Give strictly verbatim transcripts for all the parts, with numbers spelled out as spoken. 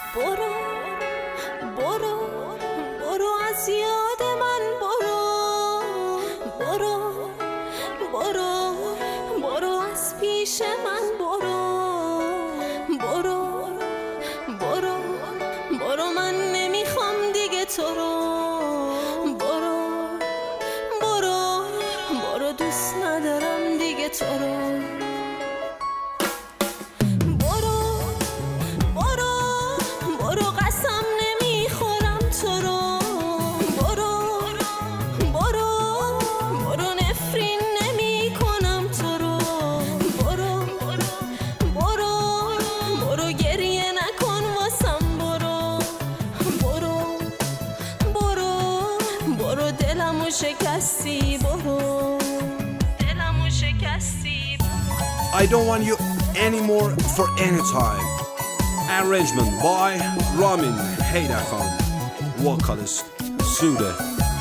برو برو برو از یاد من برو برو برو برو از پیش من برو برو برو برو من نمیخوام دیگه تو رو برو برو برو دوست ندارم دیگه تو رو شکستی برو دلمو شکستی I don't want you anymore for any time. Arrangement by Ramin Haydarkhan, vocalist Sude.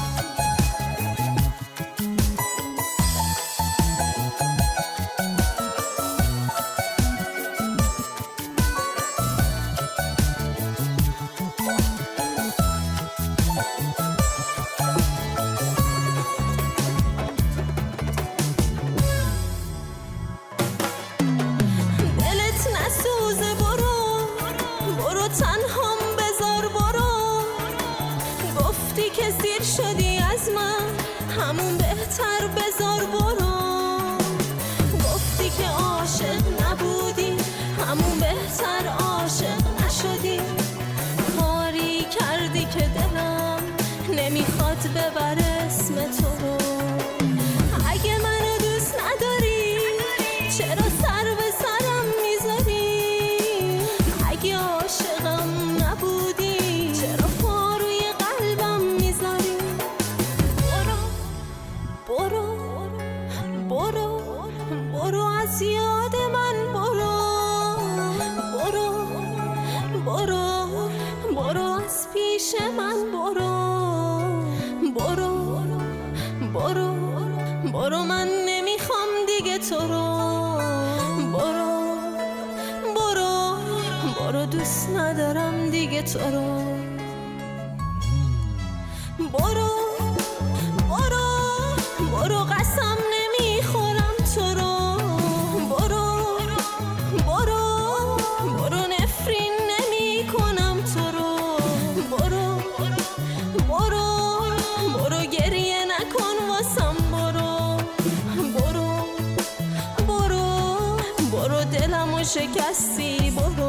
تنهام بذار برو گفتی که سیر شدی از من همون بهتر بذار برو گفتی که عاشق نبودی همون بهتر عاشق نشدی کاری کردی که دلم نمیخواد ببره اسم تو رو اگه منو دوست نداری چرا سر به سرم میذاری اگه عاشقم نبودی چرا پا روی قلبم میذاری برو برو برو برو از یاد من برو برو برو برو از پیش من برو برو برو برو من نمیخوام دیگه تو رو برو برو برو دوست ندارم دیگه تو رو برو برو برو قسم نمیخورم تو رو برو برو برو نفرین نمی کنم تو رو برو برو برو گریه نکن واسم برو برو برو برو دلمو شکستی برو